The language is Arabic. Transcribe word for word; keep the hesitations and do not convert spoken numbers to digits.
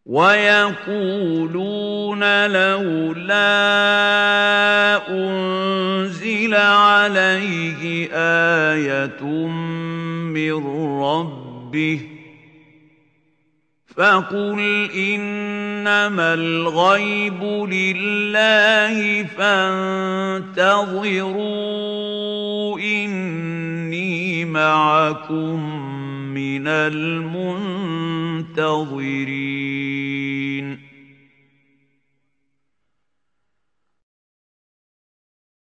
وَيَقُولُونَ لَوْلَا أُنزِلَ عَلَيْهِ آيَةٌ مِّن رَّبِّهِ ۖ فَقُلْ إِنَّمَا الْغَيْبُ لِلَّهِ فَانتَظِرُوا إِنِّي مَعَكُم مِّنَ الْمُنتَظِرِينَ